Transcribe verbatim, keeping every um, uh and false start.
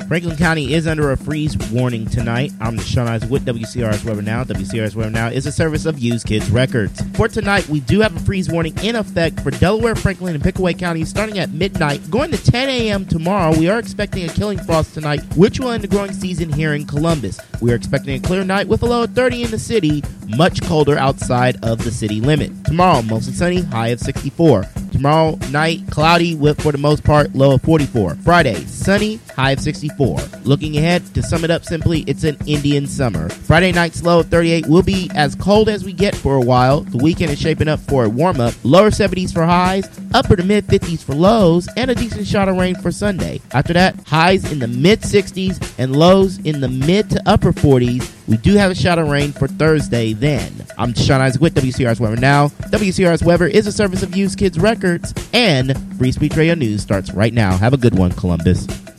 Franklin County is under a freeze warning tonight. I'm Sean Isaac with W C R S Weather Now. W C R S Weather Now is a service of Used Kids Records. For tonight, we do have a freeze warning in effect for Delaware, Franklin, and Pickaway counties starting at midnight. Going to ten a.m. tomorrow, we are expecting a killing frost tonight, which will end the growing season here in Columbus. We are expecting a clear night with a low of thirty in the city, much colder outside of the city limit. Tomorrow, mostly sunny, high of sixty-four. Tomorrow night, cloudy with, for the most part, low of forty-four. Friday, sunny, high of sixty-four. Looking ahead, to sum it up simply, it's an Indian summer. Friday night's low of thirty-eight will be as cold as we get for a while. The weekend is shaping up for a warm-up. Lower seventies for highs, upper to mid-fifties for lows, and a decent shot of rain for Sunday. After that, highs in the mid-sixties and lows in the mid to upper forties. We do have a shot of rain for Thursday then. I'm Sean Isaac with W C R S Weather Now. W C R S Weather is a service of Used Kids Records, and Free Speech Radio News starts right now. Have a good one, Columbus.